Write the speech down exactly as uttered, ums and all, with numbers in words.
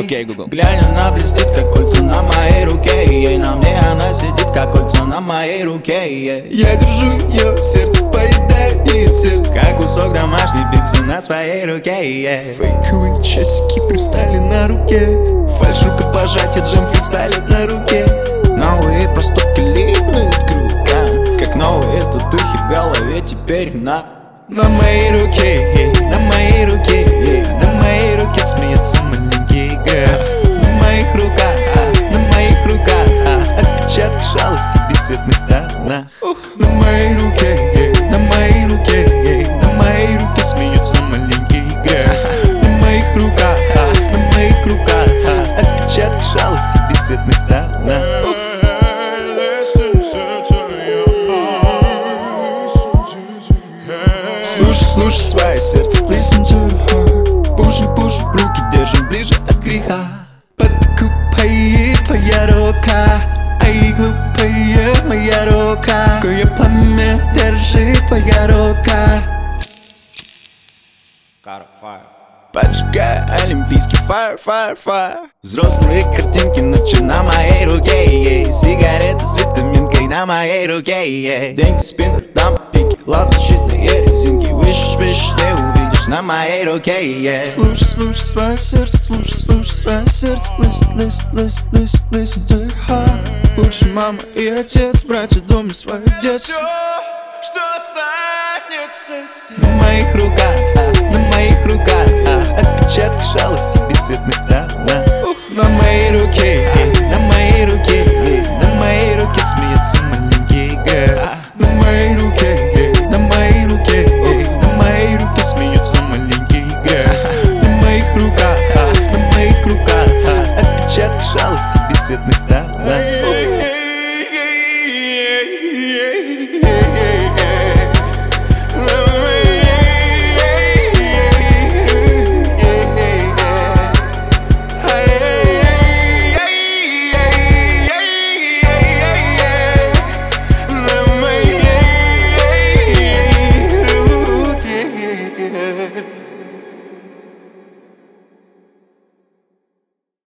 Окей, Google. Глянь, она блестит, как кольца на моей руке. Ей на мне она сидит, как кольца на моей руке. Я держу ее, сердце поедает сердце, как кусок домашней пиццы на своей руке. Фейковые часики привстали на руке, фальш рукопожатие, джем фристайлит на руке. Новые поступки липнут к рукам, как новые татухи в голове теперь на На моей руке, на моей руке, на моей руке смеется маленький игра. На моих руках, на моих руках отпечатки шалости в бесцветных тонах. На моей руке, на моей руке, на моей руке смеется маленький игра. На моих руках, на моих руках отпечатки шалости в бесцветных тонах. Слушай, слушай свое сердце, listen to her. Пуши, пуши, руки держим ближе от греха. Подкупает твоя рука, ай, глупая моя рука. Какое пламя держит твоя рука. Поджигая олимпийский fire, fire, fire. Взрослые картинки ночью на моей руке. Сигареты с витаминкой на моей руке. Деньги, спиннер, дам, пики, лав, защитные резинки. Wish, wish, ты увидишь на моей руке. Слушай, слушай свое сердце, слушай, слушай свое сердце. Listen, listen, listen, listen, listen to your heart. Лучше мама и отец, братья, дома свое детство. Все, что останется здесь, на моих руках, на